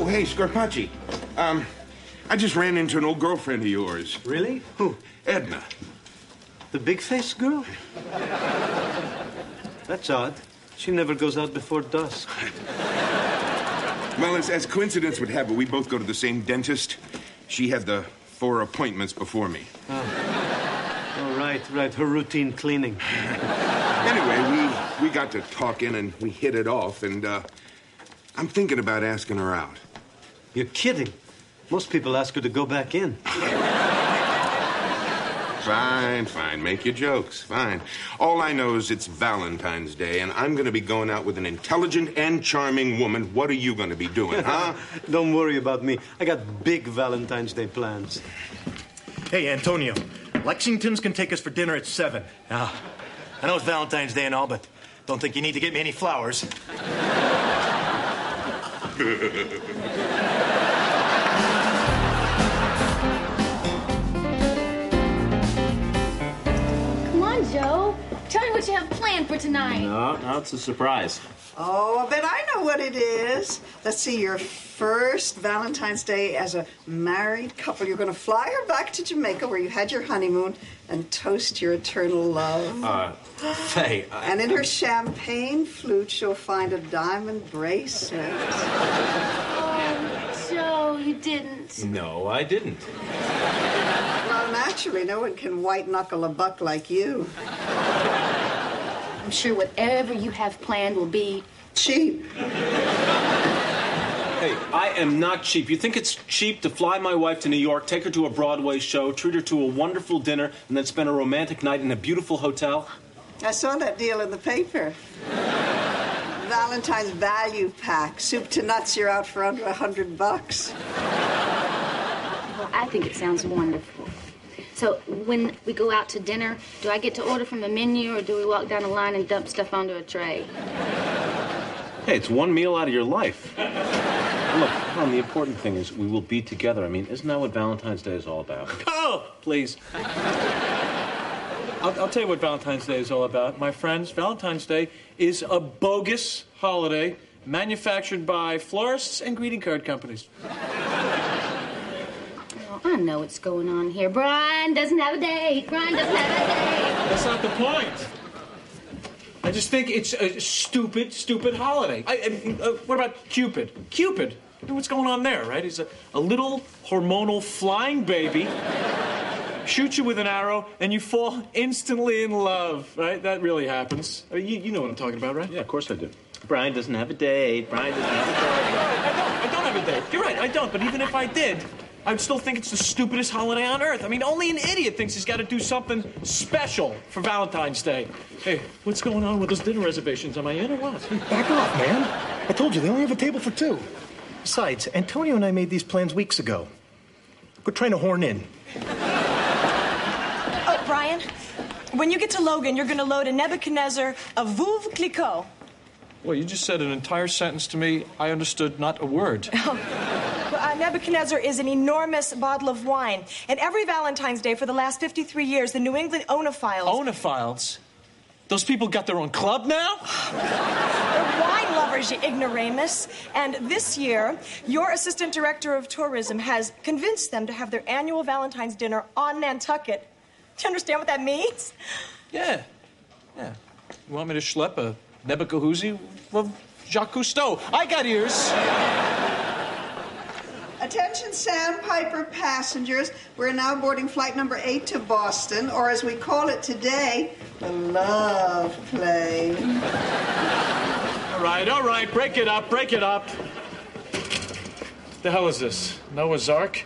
hey, Scarpacci. I just ran into an old girlfriend of yours. Really? Who? Edna. The big-faced girl? That's odd. She never goes out before dusk. Well, as coincidence would have it, we both go to the same dentist. She had the 4 appointments before me. Oh, right. Her routine cleaning. Anyway, we got to talking and we hit it off, and I'm thinking about asking her out. You're kidding. Most people ask her to go back in. Fine. Make your jokes. Fine. All I know is it's Valentine's Day, and I'm going to be going out with an intelligent and charming woman. What are you going to be doing, huh? Don't worry about me. I got big Valentine's Day plans. Hey, Antonio. Lexington's can take us for dinner at 7. Now, I know it's Valentine's Day and all, but don't think you need to get me any flowers. Joe, tell me what you have planned for tonight. No, it's a surprise. Oh, I bet I know what it is. Let's see, your first Valentine's Day as a married couple. You're going to fly her back to Jamaica where you had your honeymoon and toast your eternal love. Faye, And in her champagne flute, she'll find a diamond bracelet. Oh, Joe, you didn't. No, I didn't. Well, naturally, no one can white-knuckle a buck like you. I'm sure whatever you have planned will be cheap. Hey, I am not cheap. You think it's cheap to fly my wife to New York, take her to a Broadway show, treat her to a wonderful dinner, and then spend a romantic night in a beautiful hotel? I saw that deal in the paper. Valentine's value pack. Soup to nuts, you're out for under $100. Well, I think it sounds wonderful. So when we go out to dinner, do I get to order from the menu, or do we walk down the line and dump stuff onto a tray? Hey, it's one meal out of your life. Look, Helen, the important thing is we will be together. I mean, isn't that what Valentine's Day is all about? Oh, please. I'll tell you what Valentine's Day is all about. My friends, Valentine's Day is a bogus holiday manufactured by florists and greeting card companies. I know what's going on here. Brian doesn't have a date. Brian doesn't have a date. That's not the point. I just think it's a stupid holiday. What about Cupid? Cupid, you know what's going on there, right? He's a little hormonal flying baby, shoots you with an arrow, and you fall instantly in love, right? That really happens. I mean, you know what I'm talking about, right? Yeah, of course I do. Brian doesn't have a date. Brian doesn't have a date. I don't have a date. You're right, I don't. But even if I did, I would still think it's the stupidest holiday on earth. I mean, only an idiot thinks he's got to do something special for Valentine's Day. Hey, what's going on with those dinner reservations? Am I in or what? Back off, man. I told you, they only have a table for 2. Besides, Antonio and I made these plans weeks ago. Quit trying to horn in. Oh, Brian, when you get to Logan, you're going to load a Nebuchadnezzar of Veuve Clicquot. Well, you just said an entire sentence to me. I understood not a word. Nebuchadnezzar is an enormous bottle of wine. And every Valentine's Day for the last 53 years, the New England Onophiles... Onophiles? Those people got their own club now? They're wine lovers, you ignoramus. And this year, your assistant director of tourism has convinced them to have their annual Valentine's dinner on Nantucket. Do you understand what that means? Yeah. You want me to schlep a Nebuchadnezzar of Jacques Cousteau? I got ears. Attention Sandpiper passengers. We're now boarding flight number 8 to Boston, or as we call it today, the Love Plane. All right. Break it up. The hell is this? Noah's Ark?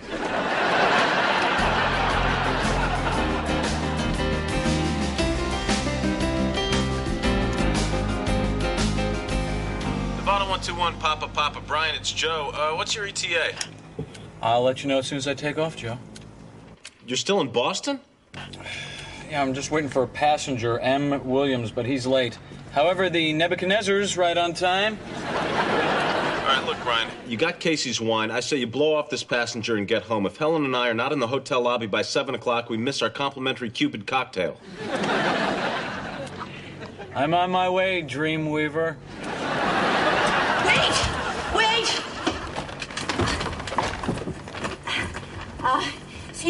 Bottom 121, Papa. Brian, it's Joe. What's your ETA? I'll let you know as soon as I take off, Joe. You're still in Boston? Yeah, I'm just waiting for a passenger, M. Williams, but he's late. However, the Nebuchadnezzar's right on time. All right, look, Brian, you got Casey's wine. I say you blow off this passenger and get home. If Helen and I are not in the hotel lobby by 7 o'clock, we miss our complimentary Cupid cocktail. I'm on my way, Dreamweaver. Wait!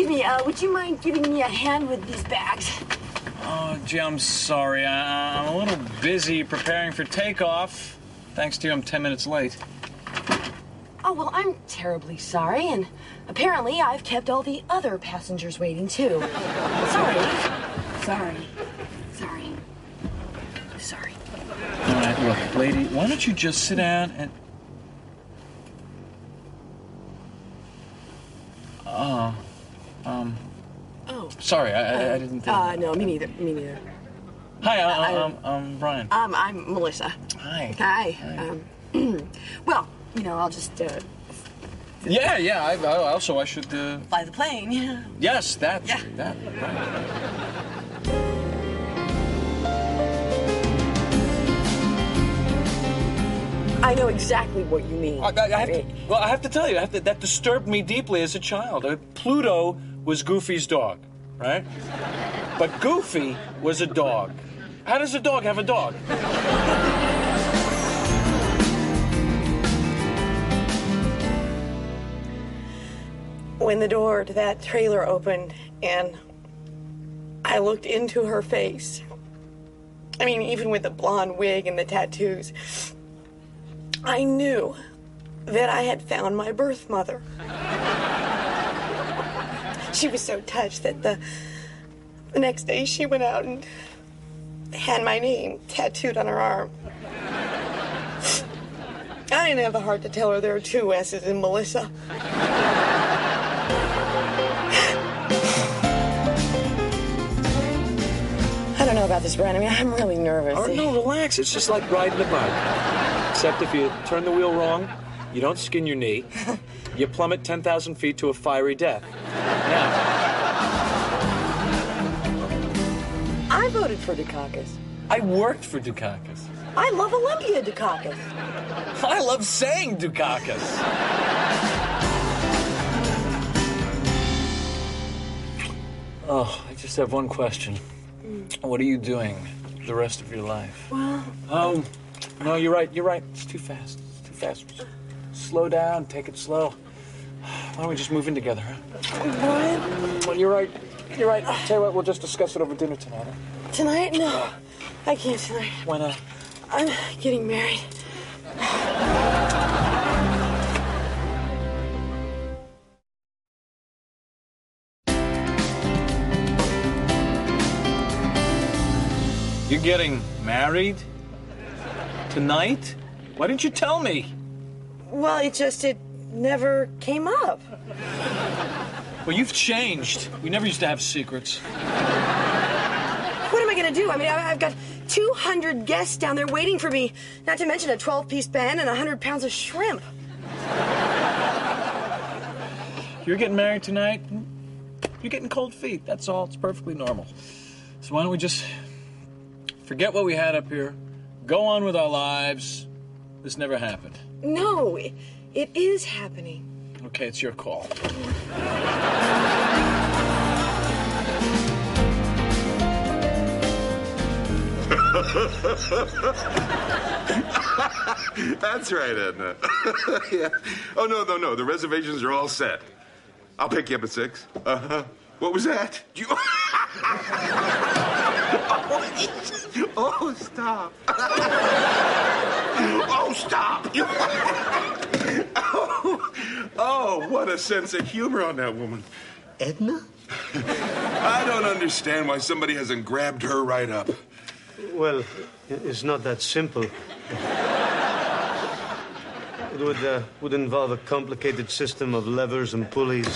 Excuse me, would you mind giving me a hand with these bags? Oh, gee, I'm sorry. I'm a little busy preparing for takeoff. Thanks to you, I'm 10 minutes late. Oh, well, I'm terribly sorry, and apparently I've kept all the other passengers waiting, too. Sorry. All right, look, lady, why don't you just sit down and... Oh. Sorry, I didn't think... No, me neither. Hi, I'm Brian. I'm Melissa. Hi. Hi. Well, I'll just, Yeah, also I should, fly the plane, yeah. Yes, that, right. I know exactly what you mean. I have to tell you, that disturbed me deeply as a child. Pluto was Goofy's dog, right? But Goofy was a dog. How does a dog have a dog? When the door to that trailer opened and I looked into her face, I mean, even with the blonde wig and the tattoos, I knew that I had found my birth mother. She was so touched that the next day she went out and had my name tattooed on her arm. I didn't have the heart to tell her there are 2 S's in Melissa. I don't know about this, Brian. I mean, I'm really nervous. Oh, no, relax. It's just like riding a bike. Except if you turn the wheel wrong, you don't skin your knee. You plummet 10,000 feet to a fiery death. Now, I voted for Dukakis. I worked for Dukakis. I love Olympia Dukakis. I love saying Dukakis. Oh, I just have one question. What are you doing the rest of your life? Well... No, you're right. It's too fast. Slow down. Take it slow. Why don't we just move in together, huh? Brian? Well, you're right. I'll tell you what, we'll just discuss it over dinner tonight, huh? Tonight? No. I can't tonight. Why not? I'm getting married. You're getting married? Tonight? Why didn't you tell me? Well, it never came up. Well, you've changed. We never used to have secrets. What am I going to do? I mean, I've got 200 guests down there waiting for me, not to mention a 12-piece band and 100 pounds of shrimp. You're getting married tonight? You're getting cold feet. That's all. It's perfectly normal. So why don't we just forget what we had up here, go on with our lives. This never happened. No, it is happening. Okay, it's your call. That's right, Edna. Yeah. Oh, no. The reservations are all set. I'll pick you up at 6. Uh-huh. What was that? Oh, stop. Oh, stop. Oh, what a sense of humor on that woman. Edna? I don't understand why somebody hasn't grabbed her right up. Well, it's not that simple. It would involve a complicated system of levers and pulleys.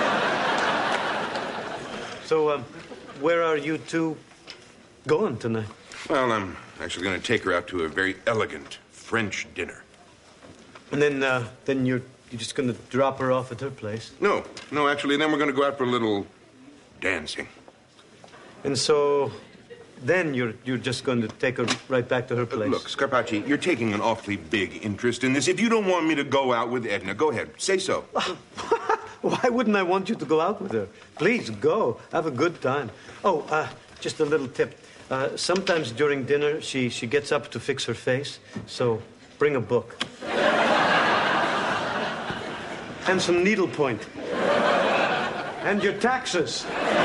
So, where are you two going tonight? Well, I'm actually going to take her out to a very elegant French dinner. And then you're just going to drop her off at her place? No, actually, then we're going to go out for a little dancing. And so then you're just going to take her right back to her place? Look, Scarpacci, you're taking an awfully big interest in this. If you don't want me to go out with Edna, go ahead. Say so. Why wouldn't I want you to go out with her? Please, go. Have a good time. Oh, just a little tip. Sometimes during dinner, she gets up to fix her face, so bring a book. And some needlepoint. And your taxes.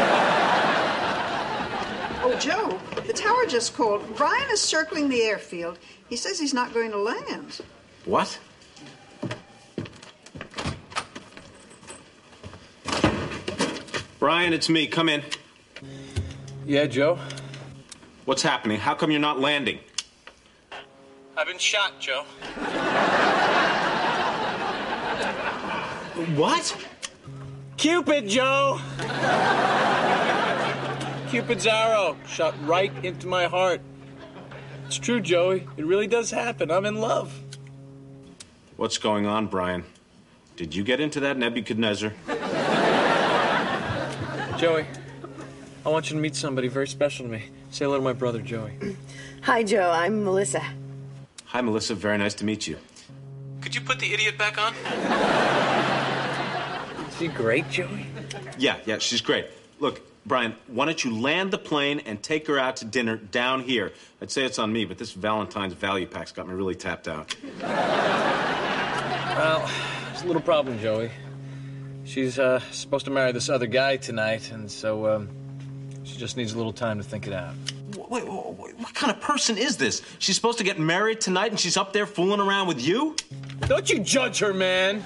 Oh, Joe, the tower just called. Brian is circling the airfield. He says he's not going to land. What? Brian, it's me. Come in. Yeah, Joe? What's happening? How come you're not landing? I've been shot, Joe. What? Cupid, Joe! Cupid's arrow shot right into my heart. It's true, Joey. It really does happen. I'm in love. What's going on, Brian? Did you get into that Nebuchadnezzar? Joey, I want you to meet somebody very special to me. Say hello to my brother, Joey. Hi, Joe. I'm Melissa. Hi, Melissa. Very nice to meet you. Could you put the idiot back on? Is she great, Joey? Yeah, she's great. Look, Brian, why don't you land the plane and take her out to dinner down here? I'd say it's on me, but this Valentine's value pack's got me really tapped out. Well, there's a little problem, Joey. She's supposed to marry this other guy tonight, and so she just needs a little time to think it out. Wait, what kind of person is this? She's supposed to get married tonight, and she's up there fooling around with you? Don't you judge her, man.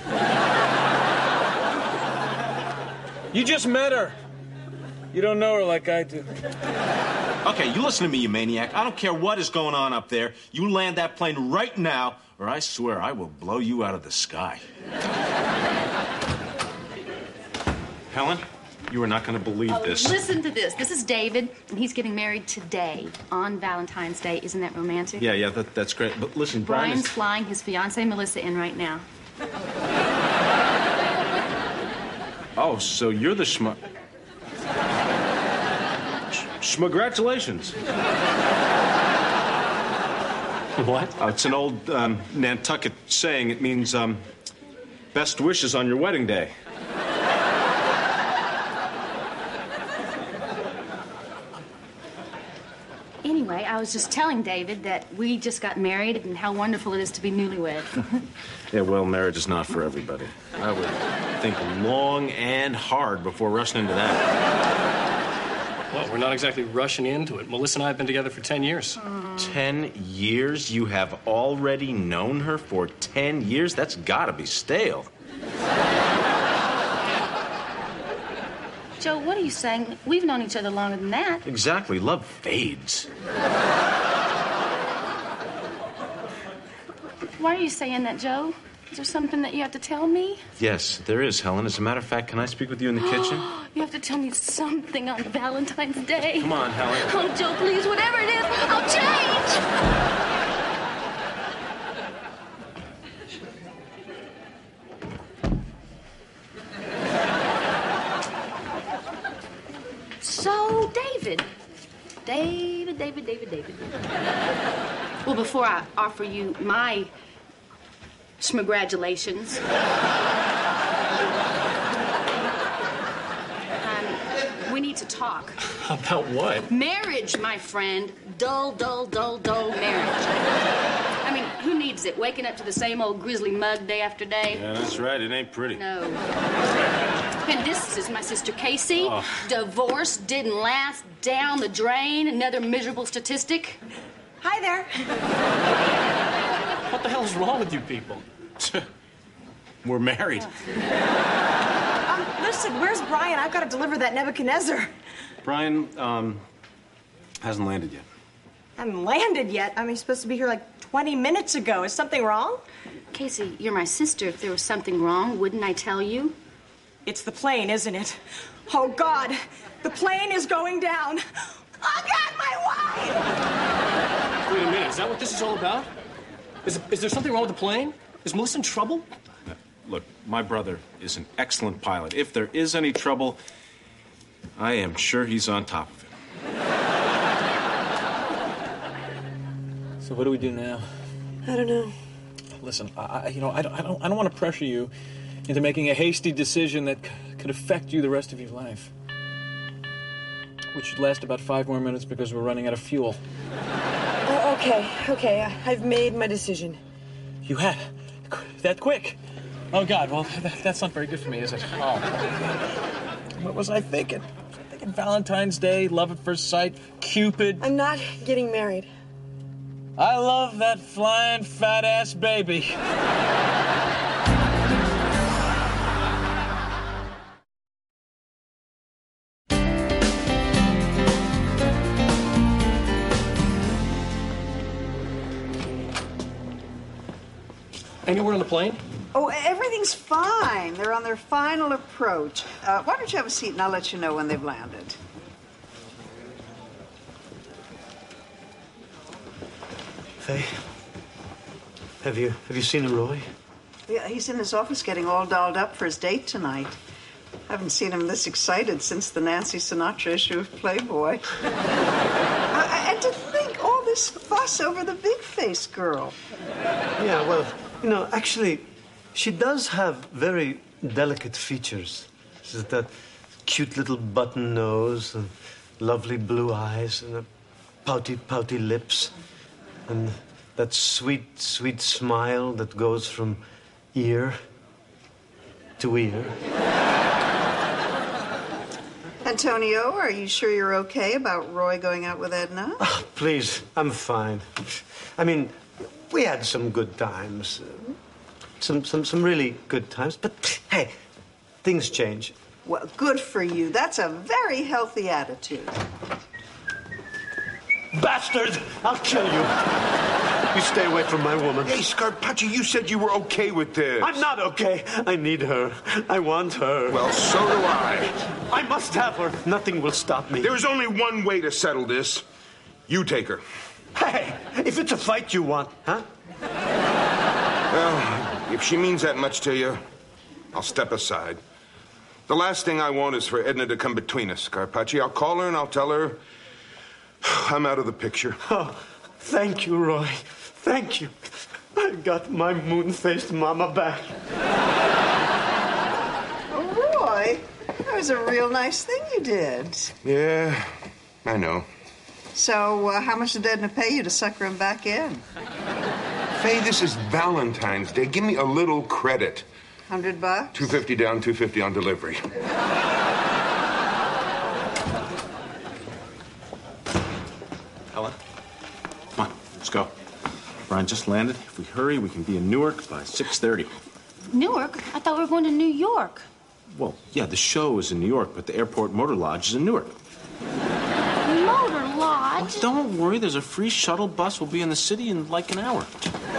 You just met her. You don't know her like I do. Okay, you listen to me, you maniac. I don't care what is going on up there. You land that plane right now, or I swear I will blow you out of the sky. Helen, you are not going to believe this. Listen to this. This is David, and he's getting married today on Valentine's Day. Isn't that romantic? Yeah, that's great. But listen, Brian's flying his fiancée, Melissa, in right now. Oh, so you're the Schmagratulations. What? It's an old Nantucket saying. It means best wishes on your wedding day. Anyway, I was just telling David that we just got married and how wonderful it is to be newlywed. Yeah, well, marriage is not for everybody. I would think long and hard before rushing into that. Well, we're not exactly rushing into it. Melissa and I have been together for 10 years. 10 years? You have already known her for 10 years? That's gotta be stale. Joe, what are you saying? We've known each other longer than that. Exactly. Love fades. Why are you saying that, Joe? Is there something that you have to tell me? Yes, there is, Helen. As a matter of fact, can I speak with you in the kitchen? You have to tell me something on Valentine's Day. Come on, Helen. Oh, Joe, please, whatever it is, I'll change. So, David. Well, before I offer you my schmagratulations, we need to talk. About what? Marriage, my friend. Dull marriage. I mean, who needs it? Waking up to the same old grisly mug day after day? Yeah, that's right. It ain't pretty. No. And this is my sister Casey. Oh. Divorce didn't last. Down the drain. Another miserable statistic. Hi there. What the hell is wrong with you people? We're married. Listen, where's Brian? I've got to deliver that Nebuchadnezzar. Brian, hasn't landed yet. Haven't landed yet. I mean, he's supposed to be here like 20 minutes ago. Is something wrong? Casey, you're my sister. If there was something wrong, wouldn't I tell you? It's the plane, isn't it? Oh, God. The plane is going down. Oh, God, my wife! Wait a minute. Is that what this is all about? Is there something wrong with the plane? Is Melissa in trouble? Look, my brother is an excellent pilot. If there is any trouble, I am sure he's on top of it. So what do we do now? I don't know. Listen, I don't want to pressure you into making a hasty decision that could affect you the rest of your life. Which should last about 5 more minutes because we're running out of fuel. Okay. I've made my decision. You have? That quick? Oh, God, well, that's not very good for me, is it? Oh. What was I thinking? Valentine's Day, love at first sight, Cupid. I'm not getting married. I love that flying fat-ass baby. Anywhere on the plane? Oh, everything's fine. They're on their final approach. Why don't you have a seat and I'll let you know when they've landed. Faye, have you seen Roy? Yeah, he's in his office getting all dolled up for his date tonight. Haven't seen him this excited since the Nancy Sinatra issue of Playboy. And to think all this fuss over the big-faced girl. Yeah, well, actually, she does have very delicate features. She's that cute little button nose and lovely blue eyes and pouty lips. And that sweet, sweet smile that goes from ear to ear. Antonio, are you sure you're okay about Roy going out with Edna? Oh, please, I'm fine. I mean, we had some good times. Some really good times. But, hey, things change. Well, good for you. That's a very healthy attitude. Bastard! I'll kill you. You stay away from my woman. Hey, Scarpacci, you said you were okay with this. I'm not okay. I need her. I want her. Well, so do I. I must have her. Nothing will stop me. There's only one way to settle this. You take her. Hey, if it's a fight you want, huh? Well, if she means that much to you, I'll step aside. The last thing I want is for Edna to come between us, Scarpacci. I'll call her and I'll tell her I'm out of the picture. Oh, thank you, Roy. Thank you. I got my moon-faced mama back. Oh, Roy, that was a real nice thing you did. Yeah, I know. So, how much did Edna pay you to sucker him back in? Faye, this is Valentine's Day. Give me a little credit. $100? $250 down, $250 on delivery. Helen, come on, let's go. Brian just landed. If we hurry, we can be in Newark by 6:30. Newark? I thought we were going to New York. Well, yeah, the show is in New York, but the airport motor lodge is in Newark. Motor Lodge? Well, don't worry, there's a free shuttle bus. We'll be in the city in like an hour.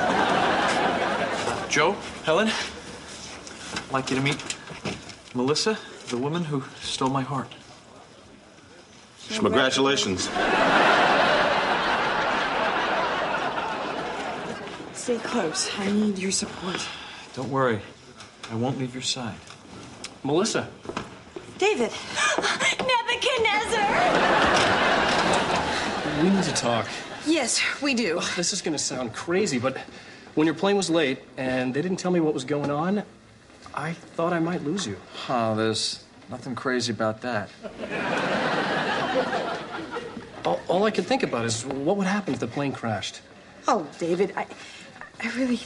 Joe, Helen, I'd like you to meet Melissa, the woman who stole my heart. Congratulations. Stay close. I need your support. Don't worry. I won't leave your side. Melissa. David. Nebuchadnezzar! We need to talk. Yes, we do. This is going to sound crazy, but when your plane was late and they didn't tell me what was going on, I thought I might lose you. Oh, there's nothing crazy about that. All I could think about is what would happen if the plane crashed. Oh, David, I really...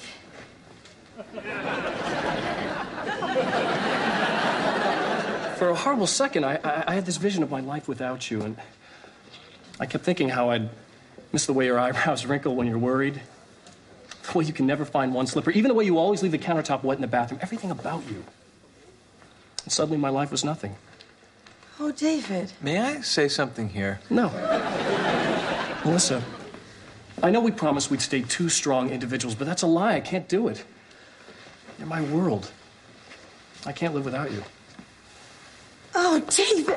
For a horrible second, I had this vision of my life without you, and I kept thinking how I'd miss the way your eyebrows wrinkle when you're worried, the way you can never find one slipper, even the way you always leave the countertop wet in the bathroom, everything about you. And suddenly my life was nothing. Oh, David. May I say something here? No. Melissa, I know we promised we'd stay two strong individuals, but that's a lie. I can't do it. You're my world. I can't live without you. Oh, David.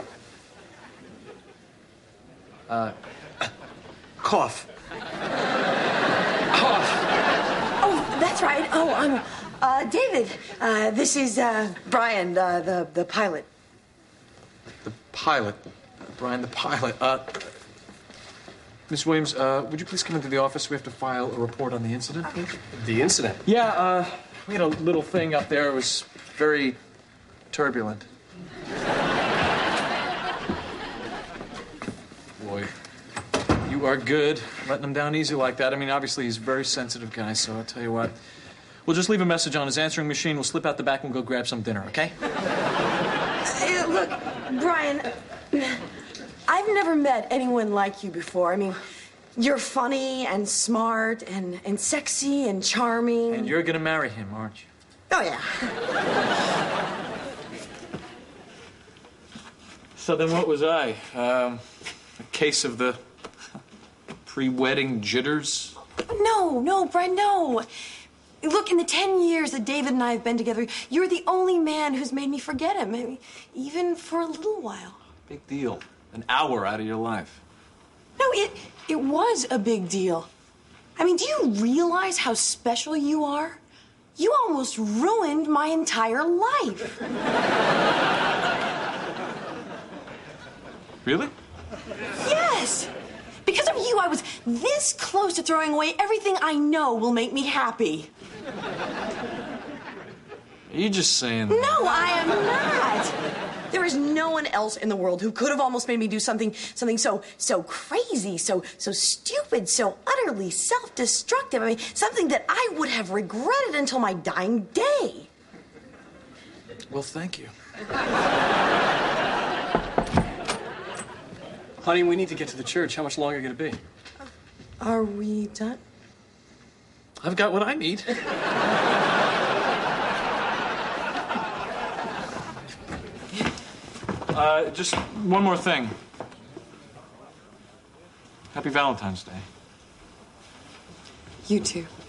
Cough. Oh, that's right. Oh, David. This is Brian, the pilot. The pilot. Brian, the pilot. Miss Williams, would you please come into the office? We have to file a report on the incident, please. The incident? Yeah, we had a little thing up there. It was very turbulent. Boy, you are good letting him down easy like that. I mean, obviously, he's a very sensitive guy, so I'll tell you what. We'll just leave a message on his answering machine. We'll slip out the back and go grab some dinner, okay? Look, Brian, I've never met anyone like you before. I mean, you're funny and smart and sexy and charming. And you're gonna marry him, aren't you? Oh, yeah. So then what was I? A case of the pre-wedding jitters? No, Brian, no. Look, in the 10 years that David and I have been together, you're the only man who's made me forget him, I mean, even for a little while. Big deal. An hour out of your life. No, it was a big deal. I mean, do you realize how special you are? You almost ruined my entire life. Really? Yes! Because of you, I was this close to throwing away everything I know will make me happy. Are you just saying No, I am not. There is no one else in the world who could have almost made me do something so crazy, so stupid, so utterly self-destructive. I mean, something that I would have regretted until my dying day. Well, thank you. Honey, we need to get to the church. How much longer are you going to be? Are we done? I've got what I need. Just one more thing. Happy Valentine's Day. You too.